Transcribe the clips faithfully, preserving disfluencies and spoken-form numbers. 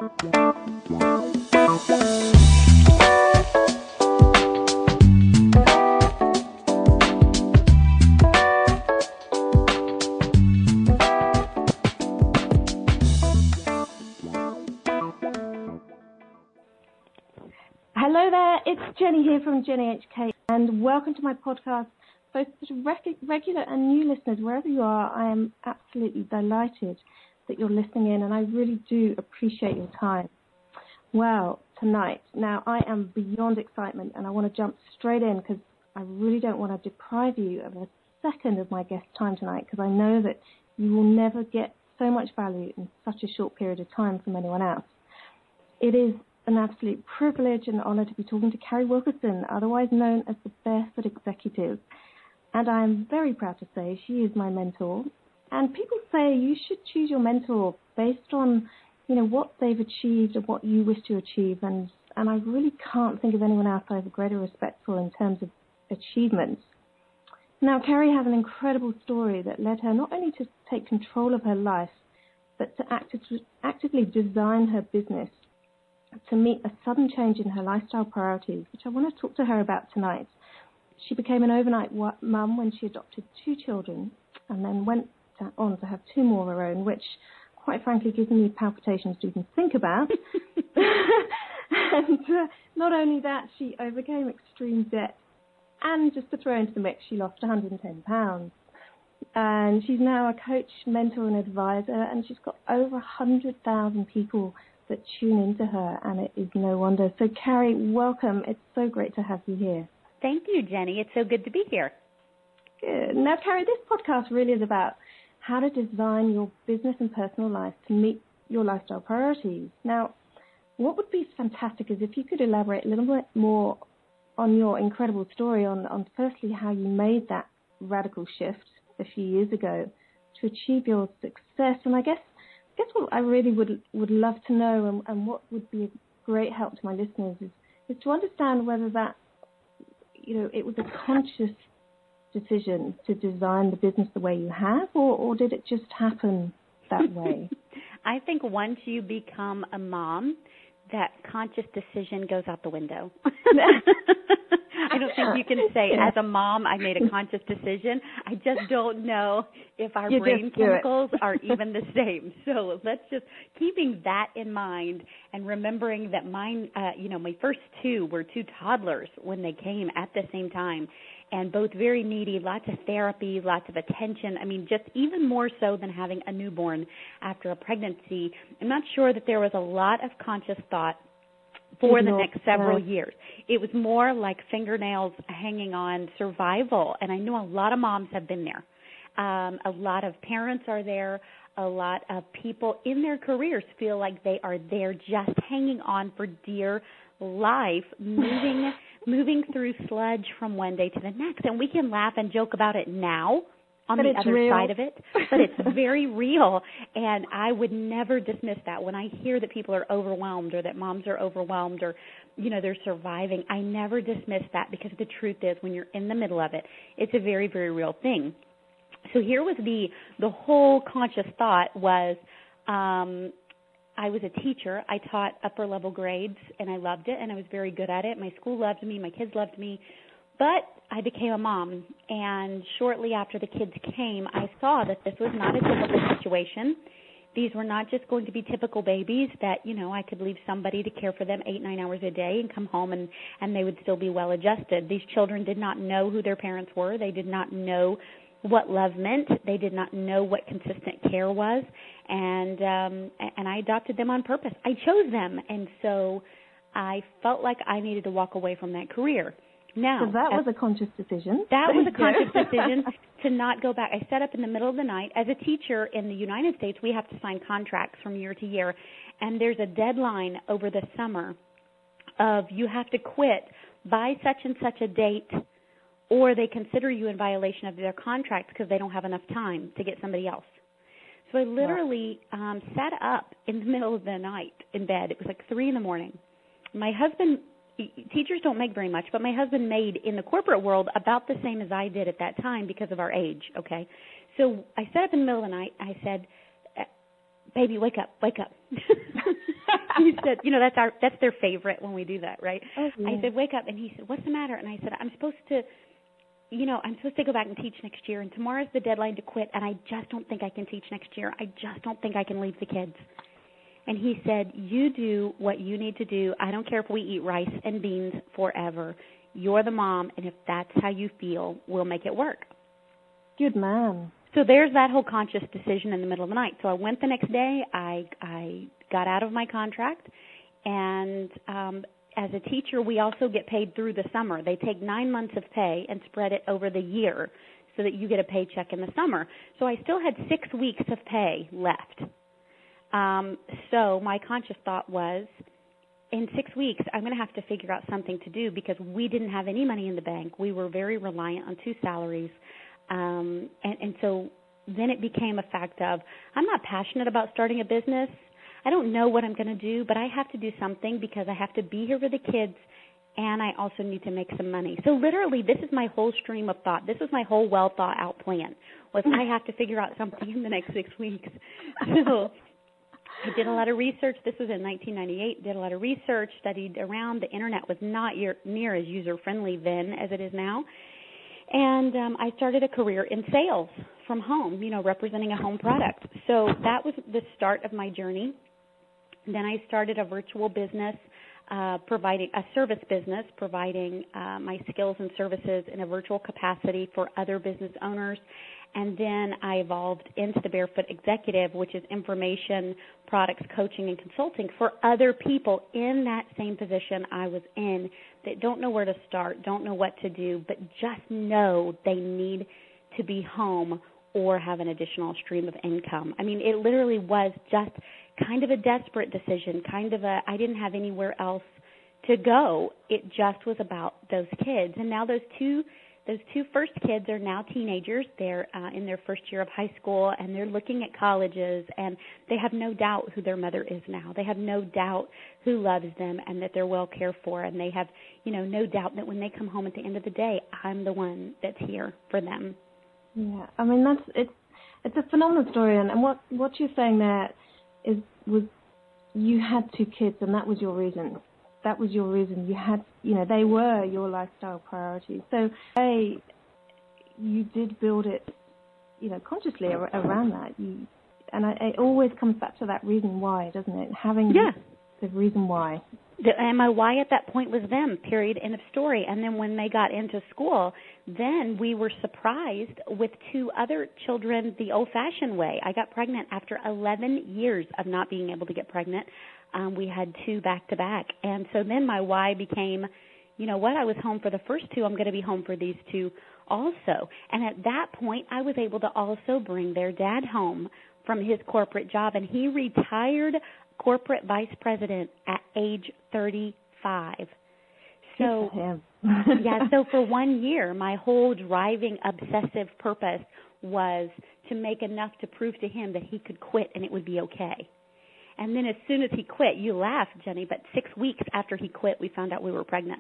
Hello there, it's Jenny here from Jenny H K, and welcome to my podcast. Both rec- regular and new listeners, wherever you are, I am absolutely delighted that you're listening in, and I really do appreciate your time. Well, tonight, now I am beyond excitement, and I want to jump straight in because I really don't want to deprive you of a second of my guest time tonight, because I know that you will never get so much value in such a short period of time from anyone else. It is an absolute privilege and honor to be talking to Carrie Wilkerson, otherwise known as the Barefoot Executive. And I am very proud to say she is my mentor. And people say you should choose your mentor based on, you know, what they've achieved and what you wish to achieve. And, and I really can't think of anyone else I have a greater respect for in terms of achievements. Now, Carrie has an incredible story that led her not only to take control of her life, but to active, actively design her business to meet a sudden change in her lifestyle priorities, which I want to talk to her about tonight. She became an overnight mum when she adopted two children and then went on to have two more of her own, which, quite frankly, gives me palpitations to even think about. And uh, not only that, she overcame extreme debt. And just to throw into the mix, she lost one hundred ten pounds. And she's now a coach, mentor, and advisor, and she's got over one hundred thousand people that tune into her, and it is no wonder. So, Carrie, welcome. It's so great to have you here. Thank you, Jenny. It's so good to be here. Good. Now, Carrie, this podcast really is about how to design your business and personal life to meet your lifestyle priorities. Now, what would be fantastic is if you could elaborate a little bit more on your incredible story on, on firstly, how you made that radical shift a few years ago to achieve your success. And I guess I guess what I really would would love to know, and, and what would be a great help to my listeners, is, is to understand whether that, you know, it was a conscious decision to design the business the way you have, or, or did it just happen that way? I think once you become a mom, that conscious decision goes out the window. I don't think you can say, yeah, as a mom, I made a conscious decision. I just don't know if our you brain chemicals are even the same. So let's just, keeping that in mind and remembering that mine, uh, you know, my first two were two toddlers when they came at the same time, and both very needy, lots of therapy, lots of attention. I mean, just even more so than having a newborn after a pregnancy. I'm not sure that there was a lot of conscious thought for the next several years. It was more like fingernails hanging on survival, and I know a lot of moms have been there. Um, a lot of parents are there. A lot of people in their careers feel like they are there just hanging on for dear life, moving moving through sludge from one day to the next. And we can laugh and joke about it now on but the other real. side of it, but it's very real, and I would never dismiss that. When I hear that people are overwhelmed or that moms are overwhelmed or, you know, they're surviving, I never dismiss that, because the truth is when you're in the middle of it, it's a very, very real thing. So here was the, the whole conscious thought was, um, I was a teacher. I taught upper level grades, and I loved it, and I was very good at it. My school loved me. My kids loved me. But I became a mom, and shortly after the kids came, I saw that this was not a typical situation. These were not just going to be typical babies that, you know, I could leave somebody to care for them eight, nine hours a day and come home and, and they would still be well adjusted. These children did not know who their parents were. They did not know what love meant. They did not know what consistent care was, and um, and I adopted them on purpose. I chose them, and so I felt like I needed to walk away from that career. Now, so that was a conscious decision. That was a conscious decision to not go back. I sat up in the middle of the night. As a teacher in the United States, we have to sign contracts from year to year, and there's a deadline over the summer of you have to quit by such and such a date, or they consider you in violation of their contract because they don't have enough time to get somebody else. So I literally um, sat up in the middle of the night in bed. It was like three in the morning. My husband... Teachers don't make very much, but my husband made in the corporate world about the same as I did at that time because of our age, okay? So I sat up in the middle of the night. I said, baby, wake up, wake up. said, you know, that's our that's their favorite when we do that, right? Oh, yeah. I said, wake up. And he said, what's the matter? And I said, I'm supposed to, you know, I'm supposed to go back and teach next year. And tomorrow's the deadline to quit. And I just don't think I can teach next year. I just don't think I can leave the kids. And he said, you do what you need to do. I don't care if we eat rice and beans forever. You're the mom, and if that's how you feel, we'll make it work. Good man. So there's that whole conscious decision in the middle of the night. So I went the next day. I I got out of my contract, and um, as a teacher, we also get paid through the summer. They take nine months of pay and spread it over the year so that you get a paycheck in the summer. So I still had six weeks of pay left. Um, so my conscious thought was, in six weeks, I'm going to have to figure out something to do because we didn't have any money in the bank. We were very reliant on two salaries. Um, and, and so then it became a fact of, I'm not passionate about starting a business. I don't know what I'm going to do, but I have to do something because I have to be here for the kids, and I also need to make some money. So literally, this is my whole stream of thought. This was my whole well-thought-out plan, was I have to figure out something in the next six weeks. So I did a lot of research. This was in nineteen ninety-eight. Did a lot of research, studied around. The Internet was not year, near as user-friendly then as it is now. And um, I started a career in sales from home, you know, representing a home product. So that was the start of my journey. Then I started a virtual business, uh, providing a service business, providing uh, my skills and services in a virtual capacity for other business owners. And then I evolved into the Barefoot Executive, which is information, products, coaching, and consulting for other people in that same position I was in that don't know where to start, don't know what to do, but just know they need to be home or have an additional stream of income. I mean, it literally was just kind of a desperate decision, kind of a, I didn't have anywhere else to go. It just was about those kids. And now those two Those two first kids are now teenagers. They're uh, in their first year of high school, and they're looking at colleges, and they have no doubt who their mother is now. They have no doubt who loves them and that they're well cared for, and they have, you know, no doubt that when they come home at the end of the day, I'm the one that's here for them. Yeah, I mean, that's it's it's a phenomenal story, and, and what, what you're saying there is was you had two kids, and that was your reason. That was your reason. You had, you know, they were your lifestyle priorities. So, A, you did build it, you know, consciously ar- around that. You, and I, it always comes back to that reason why, doesn't it? Having yeah. the, the reason why. The, and my why at that point was them, period, end of story. And then when they got into school, then we were surprised with two other children the old-fashioned way. I got pregnant after eleven years of not being able to get pregnant. Um, we had two back-to-back. And so then my why became, you know what, I was home for the first two. I'm going to be home for these two also. And at that point, I was able to also bring their dad home from his corporate job. And he retired corporate vice president at age thirty-five. So, yeah, so for one year, my whole driving obsessive purpose was to make enough to prove to him that he could quit and it would be okay. And then as soon as he quit, you laugh, Jenny, but six weeks after he quit, we found out we were pregnant.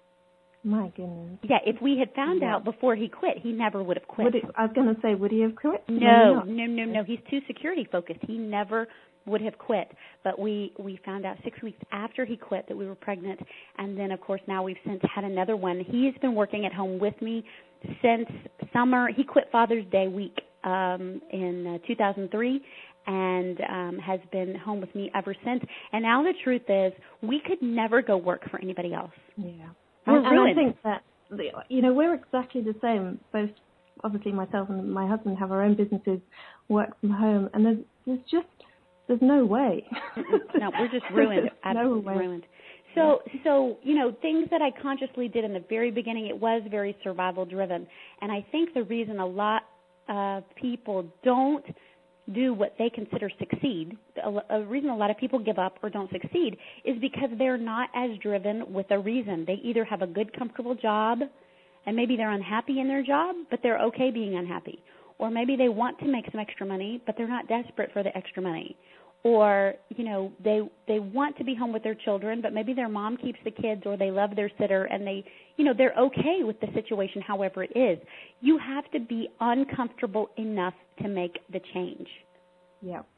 My goodness. Yeah, if we had found yeah. out before he quit, he never would have quit. Would it, I was going to say, would he have quit? No, no, no, no. He's too security focused. He never would have quit. But we, we found out six weeks after he quit that we were pregnant. And then, of course, now we've since had another one. He's been working at home with me since summer. He quit Father's Day week um, in uh, two thousand three. And um, has been home with me ever since. And now the truth is, we could never go work for anybody else. Yeah. We're and, ruined. and I think that, you know, we're exactly the same. Both, obviously, myself and my husband have our own businesses, work from home, and there's, there's just, there's no way. No, we're just ruined. Absolutely no way. ruined. So, so, you know, things that I consciously did in the very beginning, it was very survival driven. And I think the reason a lot of people don't do what they consider succeed, a, a reason a lot of people give up or don't succeed is because they're not as driven with a reason. They either have a good, comfortable job, and maybe they're unhappy in their job, but they're okay being unhappy. Or maybe they want to make some extra money, but they're not desperate for the extra money. Or, you know, they they want to be home with their children, but maybe their mom keeps the kids, or they love their sitter, and they, you know, they're okay with the situation however it is. You have to be uncomfortable enough to make the change. Yeah.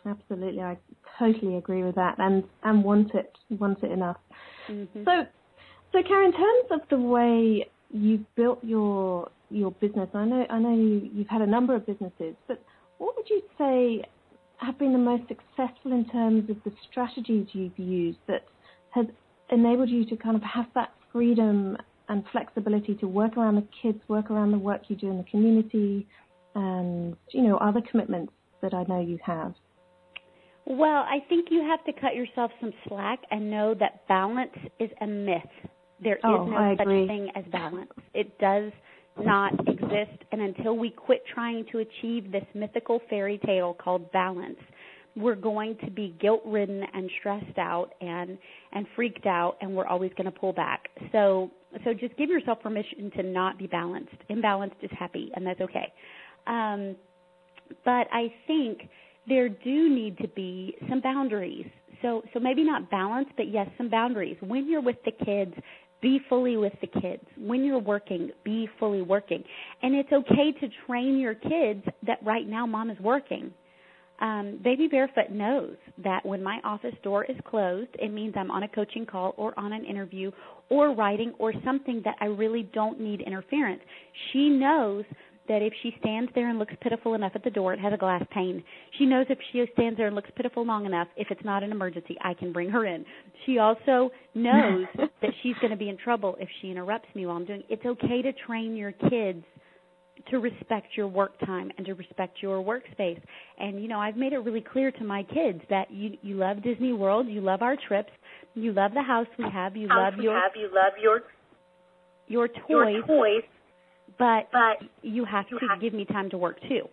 Absolutely, I totally agree with that, and and want it want it enough. Mm-hmm. So, so Karen, in terms of the way you've built your your business, I know I know you, you've had a number of businesses, but what would you say have been the most successful in terms of the strategies you've used that has enabled you to kind of have that freedom and flexibility to work around the kids, work around the work you do in the community, and you know other commitments that I know you have? Well, I think you have to cut yourself some slack and know that balance is a myth. There oh, is no I such agree. thing as balance. It does not exist, and until we quit trying to achieve this mythical fairy tale called balance, we're going to be guilt-ridden and stressed out and, and freaked out, and we're always going to pull back. So, so just give yourself permission to not be balanced. Imbalanced is happy, and that's okay. Um, but I think there do need to be some boundaries. So so maybe not balance, but yes, some boundaries. When you're with the kids, be fully with the kids. When you're working, be fully working. And it's okay to train your kids that right now mom is working. Um, Baby Barefoot knows that when my office door is closed, it means I'm on a coaching call or on an interview or writing or something that I really don't need interference. She knows that if she stands there and looks pitiful enough at the door, it has a glass pane. She knows if she stands there and looks pitiful long enough, if it's not an emergency, I can bring her in. She also knows that she's going to be in trouble if she interrupts me while I'm doing it. It's okay to train your kids to respect your work time and to respect your workspace. And, you know, I've made it really clear to my kids that you, you love Disney World, you love our trips, you love the house we have, you house love your have, you love your your toys. Your toys. But, but you have you to have give me time to work, too.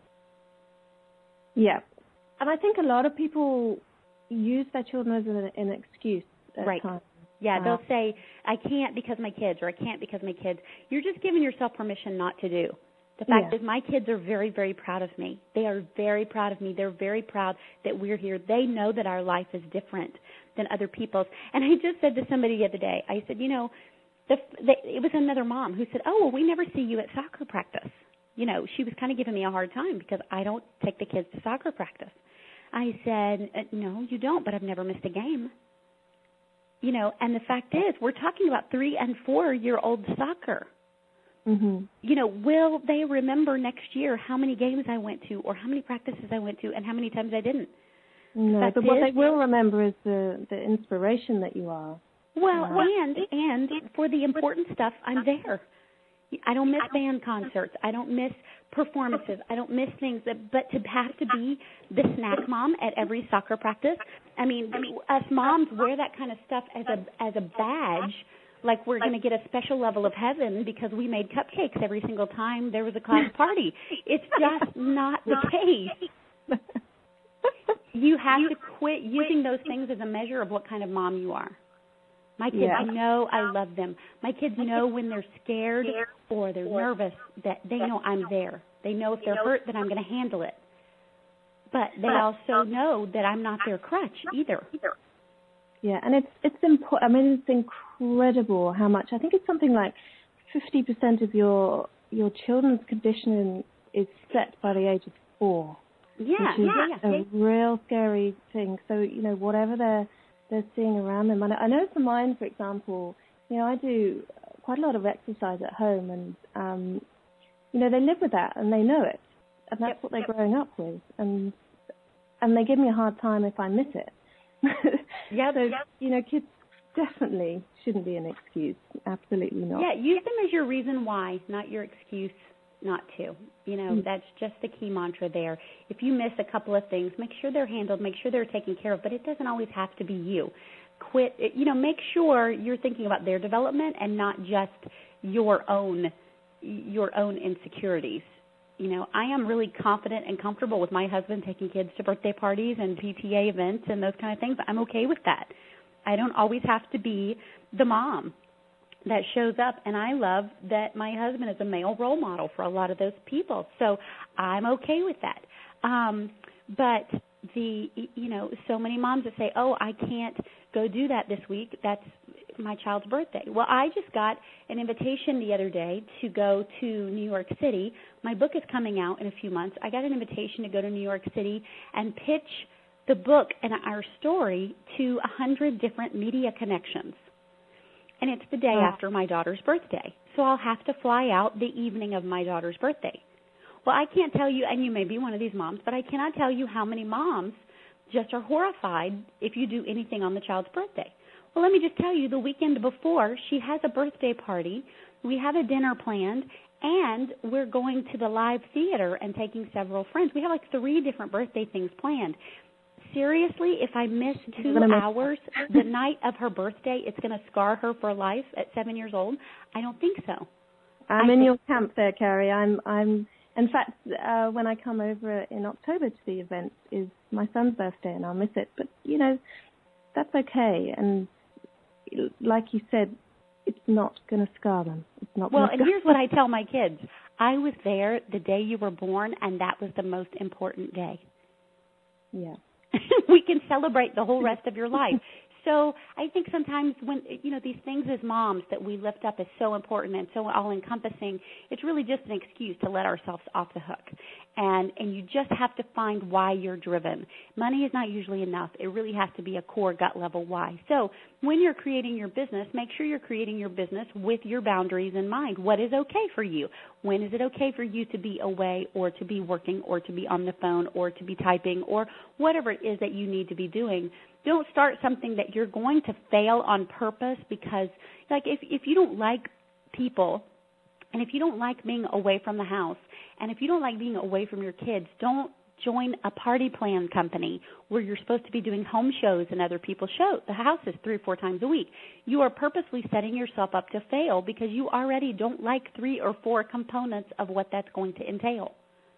Yeah. And I think a lot of people use their children as an, an excuse at right. times. Yeah, uh, they'll say, I can't because my kids, or I can't because my kids. You're just giving yourself permission not to do. The fact yeah. is my kids are very, very proud of me. They are very proud of me. They're very proud that we're here. They know that our life is different than other people's. And I just said to somebody the other day, I said, you know, The, the, it was another mom who said, oh, well, we never see you at soccer practice. You know, she was kind of giving me a hard time because I don't take the kids to soccer practice. I said, no, you don't, but I've never missed a game. You know, and the fact is, we're talking about three- and four-year-old soccer. Mm-hmm. You know, will they remember next year how many games I went to or how many practices I went to and how many times I didn't? No, but what is, they will remember is the, the inspiration that you are. Well, uh, and and for the important stuff, I'm there. I don't miss band concerts. I don't miss performances. I don't miss things. That, but to have to be the snack mom at every soccer practice, I mean, us moms wear that kind of stuff as a as a badge, like we're going to get a special level of heaven because we made cupcakes every single time there was a class party. It's just not the case. You have to quit using those things as a measure of what kind of mom you are. My kids yeah. know I love them. My kids know when they're scared or they're nervous that they know I'm there. They know if they're hurt that I'm going to handle it. But they also know that I'm not their crutch either. Yeah, and it's it's important. I mean, it's incredible how much. I think it's something like fifty percent of your your children's conditioning is set by the age of four. Yeah, which is yeah, a yeah. real scary thing. So you know, whatever they're they're seeing around them. And I know for mine, for example, you know, I do quite a lot of exercise at home, and um, you know, they live with that and they know it, and that's yep, what they're yep. growing up with, and and they give me a hard time if I miss it. Yeah, so yep. you know, kids definitely shouldn't be an excuse. Absolutely not. Yeah, use them as your reason why, not your excuse not to. You know, mm. that's just the key mantra there. If you miss a couple of things, make sure they're handled, make sure they're taken care of, but it doesn't always have to be you. Quit, you know, make sure you're thinking about their development and not just your own your own insecurities. You know, I am really confident and comfortable with my husband taking kids to birthday parties and P T A events and those kind of things. I'm okay with that. I don't always have to be the mom that shows up, and I love that my husband is a male role model for a lot of those people, so I'm okay with that. Um, but the, you know, so many moms that say, oh, I can't go do that this week, that's my child's birthday? Well, I just got an invitation the other day to go to New York City. My book is coming out in a few months. I got an invitation to go to New York City and pitch the book and our story to a hundred different media connections. And it's the day oh. after my daughter's birthday. So I'll have to fly out the evening of my daughter's birthday. Well, I can't tell you, and you may be one of these moms, but I cannot tell you how many moms just are horrified if you do anything on the child's birthday. Well, let me just tell you, the weekend before, she has a birthday party. We have a dinner planned, and we're going to the live theater and taking several friends. We have like three different birthday things planned. Seriously, if I miss two hours the night of her birthday, it's going to scar her for life at seven years old? I don't think so. I'm I in think- your camp there, Carrie. I'm, I'm. In fact, uh, when I come over in October to the event is my son's birthday, and I'll miss it. But, you know, that's okay. And like you said, it's not going to scar them. It's not. Well, gonna and scar here's what I tell my kids. I was there the day you were born, and that was the most important day. Yeah. We can celebrate the whole rest of your life. So I think sometimes when, you know, these things as moms that we lift up as so important and so all-encompassing, it's really just an excuse to let ourselves off the hook. And and you just have to find why you're driven. Money is not usually enough. It really has to be a core gut-level why. So when you're creating your business, make sure you're creating your business with your boundaries in mind. What is okay for you? When is it okay for you to be away or to be working or to be on the phone or to be typing or whatever it is that you need to be doing? Don't start something that you're going to fail on purpose because, like, if if you don't like people and if you don't like being away from the house and if you don't like being away from your kids, don't join a party plan company where you're supposed to be doing home shows and other people's shows, the houses three or four times a week. You are purposely setting yourself up to fail because you already don't like three or four components of what that's going to entail.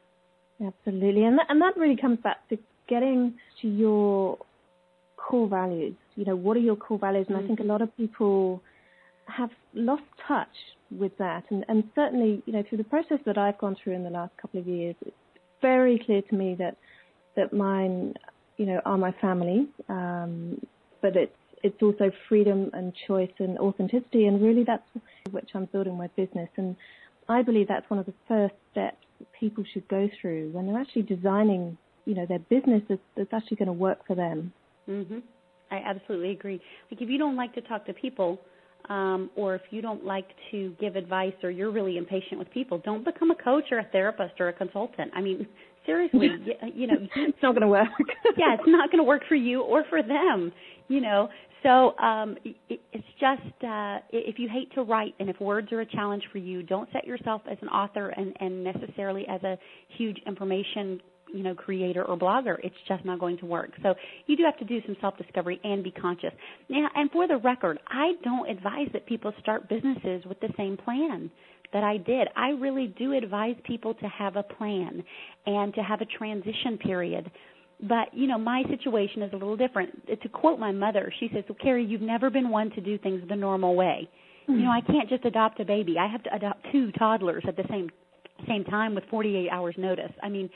Absolutely. And that, and that really comes back to getting to your core values. You know, what are your core values? And mm-hmm. I think a lot of people have lost touch with that. And, and certainly, you know, through the process that I've gone through in the last couple of years, it's very clear to me that that mine, you know, are my family. Um, but it's it's also freedom and choice and authenticity. And really that's which I'm building my business. And I believe that's one of the first steps that people should go through when they're actually designing, you know, their business that's, that's actually going to work for them. Mhm. I absolutely agree. Like if you don't like to talk to people, um, or if you don't like to give advice, or you're really impatient with people, don't become a coach or a therapist or a consultant. I mean, seriously, you, you know, it's not going to work. Yeah, it's not going to work for you or for them. You know, so um, it, it's just uh, if you hate to write and if words are a challenge for you, don't set yourself as an author and, and necessarily as a huge information you know, creator or blogger. It's just not going to work. So you do have to do some self-discovery and be conscious. Now, and for the record, I don't advise that people start businesses with the same plan that I did. I really do advise people to have a plan and to have a transition period. But, you know, my situation is a little different. To quote my mother, she says, well, Carrie, you've never been one to do things the normal way. Mm-hmm. You know, I can't just adopt a baby. I have to adopt two toddlers at the same same time with forty-eight hours notice. I mean,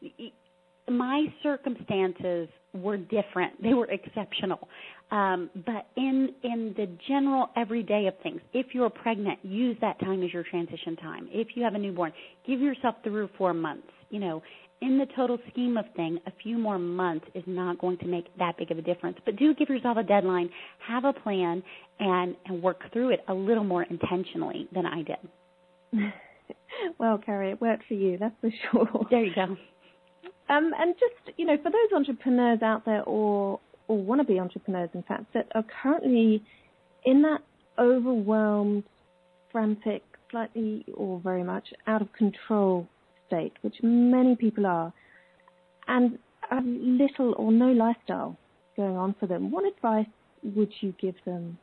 my circumstances were different. They were exceptional. Um, but in in the general everyday of things, if you're pregnant, use that time as your transition time. If you have a newborn, give yourself three or four months. You know, in the total scheme of things, a few more months is not going to make that big of a difference. But do give yourself a deadline, have a plan, and, and work through it a little more intentionally than I did. Well, Carrie, it worked for you, that's for sure. There you go. Um, and just, you know, for those entrepreneurs out there or or want-to-be entrepreneurs, in fact, that are currently in that overwhelmed, frantic, slightly or very much out of control state, which many people are, and have little or no lifestyle going on for them, what advice would you give them?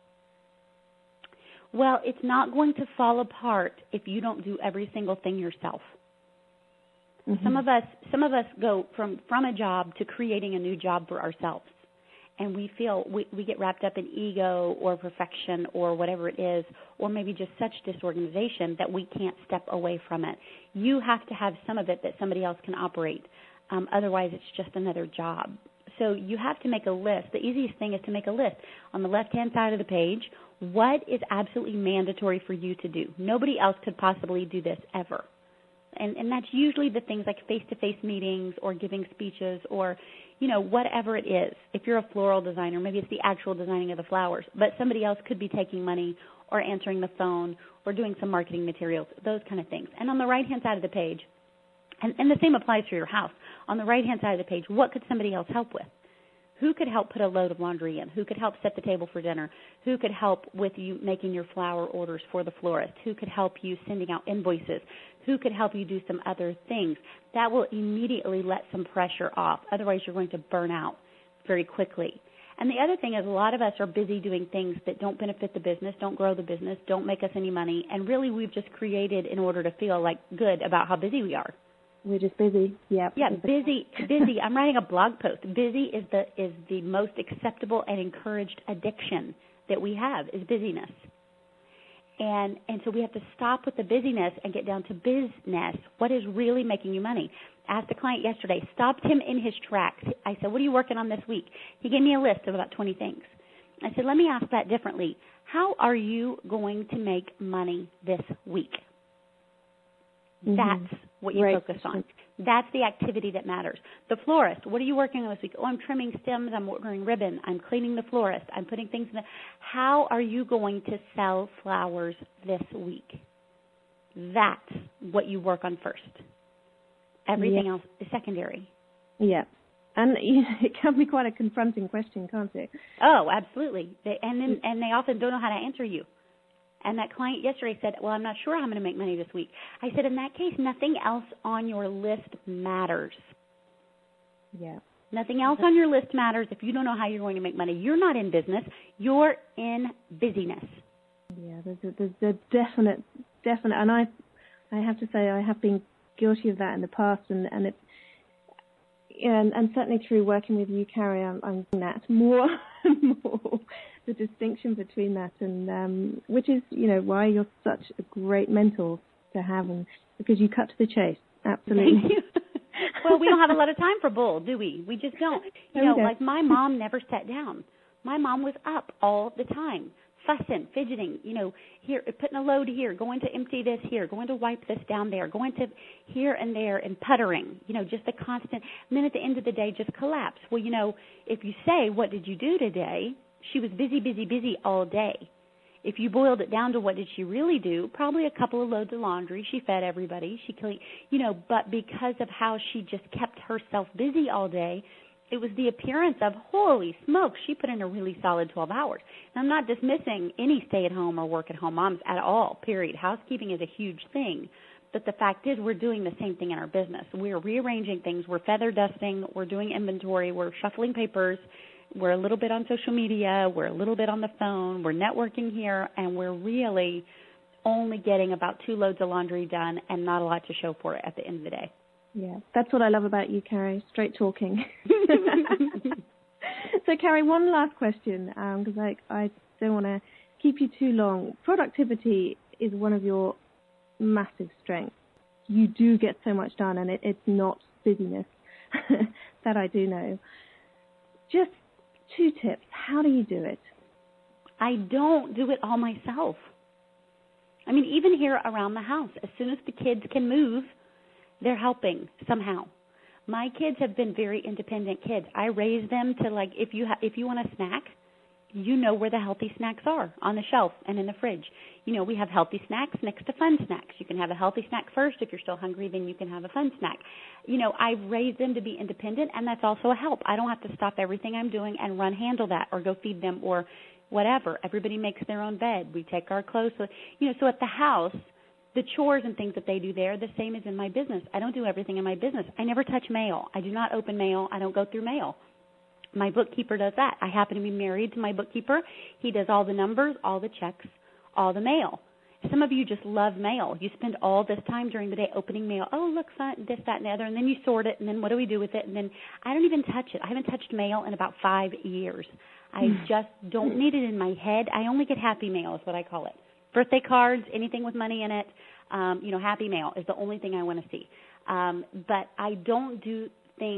Well, it's not going to fall apart if you don't do every single thing yourself. Mm-hmm. Some of us, some of us go from, from a job to creating a new job for ourselves, and we feel we, we get wrapped up in ego or perfection or whatever it is, or maybe just such disorganization that we can't step away from it. You have to have some of it that somebody else can operate. Um, otherwise, it's just another job. So you have to make a list. The easiest thing is to make a list. On the left-hand side of the page, what is absolutely mandatory for you to do? Nobody else could possibly do this ever. And, and that's usually the things like face-to-face meetings or giving speeches or, you know, whatever it is. If you're a floral designer, maybe it's the actual designing of the flowers, but somebody else could be taking money or answering the phone or doing some marketing materials, those kind of things. And on the right-hand side of the page, and, and the same applies for your house, on the right-hand side of the page, what could somebody else help with? Who could help put a load of laundry in? Who could help set the table for dinner? Who could help with you making your flower orders for the florist? Who could help you sending out invoices? Who could help you do some other things? That will immediately let some pressure off. Otherwise, you're going to burn out very quickly. And the other thing is a lot of us are busy doing things that don't benefit the business, don't grow the business, don't make us any money, and really we've just created in order to feel like good about how busy we are. We're just busy. Yep. Yeah, busy, busy. I'm writing a blog post. Busy is the is the most acceptable and encouraged addiction that we have is busyness. And and so we have to stop with the busyness and get down to business. What is really making you money? Asked a client yesterday, stopped him in his tracks. I said, what are you working on this week? He gave me a list of about twenty things. I said, let me ask that differently. How are you going to make money this week? Mm-hmm. That's what you right. focus on. That's the activity that matters. The florist, what are you working on this week? Oh, I'm trimming stems, I'm ordering ribbon, I'm cleaning the florist, I'm putting things in the... How are you going to sell flowers this week? That's what you work on first. Everything yeah. else is secondary. Yeah. And you know, it can be quite a confronting question, can't it? Oh, absolutely. They, and then, and they often don't know how to answer you. And that client yesterday said, well, I'm not sure how I'm going to make money this week. I said, in that case, nothing else on your list matters. Yeah. Nothing else on your list matters if you don't know how you're going to make money. You're not in business. You're in busyness. Yeah, there's a, there's a definite, definite, and I I have to say I have been guilty of that in the past, and, and it, and, and certainly through working with you, Carrie, I'm, I'm doing that more and more. The distinction between that, and um, which is, you know, why you're such a great mentor to have, and because you cut to the chase. Absolutely. Thank you. Well, we don't have a lot of time for bull, do we? We just don't. You know, like my mom never sat down. My mom was up all the time, fussing, fidgeting, you know, here, putting a load here, going to empty this here, going to wipe this down there, going to here and there, and puttering, you know, just the constant. And then at the end of the day, just collapse. Well, you know, if you say, what did you do today? She was busy, busy, busy all day. If you boiled it down to what did she really do, probably a couple of loads of laundry. She fed everybody. She cleaned, you know, but because of how she just kept herself busy all day, it was the appearance of, holy smokes, she put in a really solid twelve hours. And I'm not dismissing any stay-at-home or work-at-home moms at all, period. Housekeeping is a huge thing. But the fact is we're doing the same thing in our business. We're rearranging things. We're feather dusting. We're doing inventory. We're shuffling papers. We're a little bit on social media, we're a little bit on the phone, we're networking here, and we're really only getting about two loads of laundry done and not a lot to show for it at the end of the day. Yeah, that's what I love about you, Carrie, straight talking. So, Carrie, one last question, because um, I, I don't want to keep you too long. Productivity is one of your massive strengths. You do get so much done, and it, it's not busyness. That I do know. Just two tips. How do you do it? I don't do it all myself. I mean, even here around the house, as soon as the kids can move, they're helping somehow. My kids have been very independent kids. I raise them to, like, if you ha- if you want a snack, you know where the healthy snacks are, on the shelf and in the fridge. You know, we have healthy snacks next to fun snacks. You can have a healthy snack first. If you're still hungry, then you can have a fun snack. You know, I've raised them to be independent, and that's also a help. I don't have to stop everything I'm doing and run handle that or go feed them or whatever. Everybody makes their own bed. We take our clothes. So, you know, so at the house, the chores and things that they do there, the same as in my business. I don't do everything in my business. I never touch mail. I do not open mail. I don't go through mail. My bookkeeper does that. I happen to be married to my bookkeeper. He does all the numbers, all the checks, all the mail. Some of you just love mail. You spend all this time during the day opening mail. Oh, look, fun, this, that, and the other. And then you sort it, and then what do we do with it? And then I don't even touch it. I haven't touched mail in about five years. I just don't need it in my head. I only get happy mail is what I call it. Birthday cards, anything with money in it, um, you know, happy mail is the only thing I want to see. Um, but I don't do things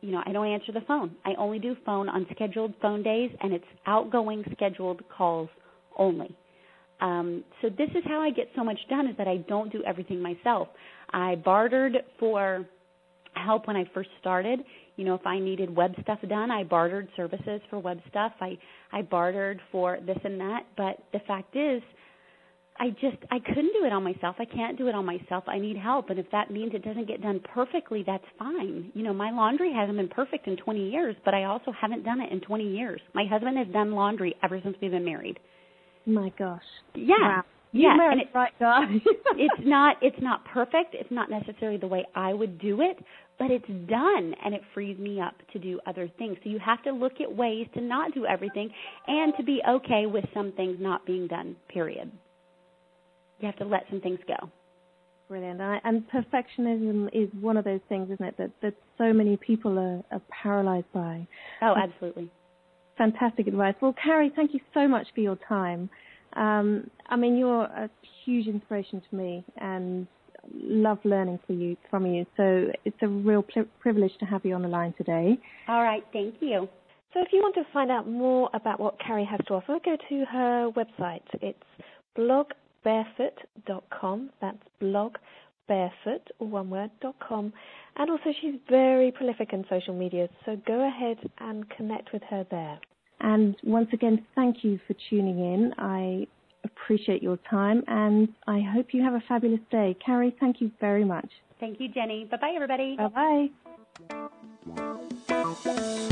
you know, I don't answer the phone. I only do phone on scheduled phone days, and it's outgoing scheduled calls only. Um, so this is how I get so much done, is that I don't do everything myself. I bartered for help when I first started. You know, if I needed web stuff done, I bartered services for web stuff. I, I bartered for this and that. But the fact is, I just, I couldn't do it on myself. I can't do it on myself. I need help. And if that means it doesn't get done perfectly, that's fine. You know, my laundry hasn't been perfect in twenty years, but I also haven't done it in twenty years. My husband has done laundry ever since we've been married. My gosh. Yeah. Wow. Yeah. You married And it, the right guy. it's not, it's not perfect. It's not necessarily the way I would do it, but it's done, and it frees me up to do other things. So you have to look at ways to not do everything and to be okay with some things not being done, period. You have to let some things go. Brilliant. I, and perfectionism is one of those things, isn't it, that, that so many people are, are paralyzed by. Oh, absolutely. Fantastic advice. Well, Carrie, thank you so much for your time. Um, I mean, you're a huge inspiration to me and love learning for you, from you. So it's a real pl- privilege to have you on the line today. All right. Thank you. So if you want to find out more about what Carrie has to offer, go to her website. It's blog barefoot dot com. That's blog barefoot, all one word, dot com. And also she's very prolific in social media, so go ahead and connect with her there. And once again, thank you for tuning in. I appreciate your time, and I hope you have a fabulous day. Carrie, thank you very much. Thank you, Jenny. Bye-bye, everybody. Bye-bye.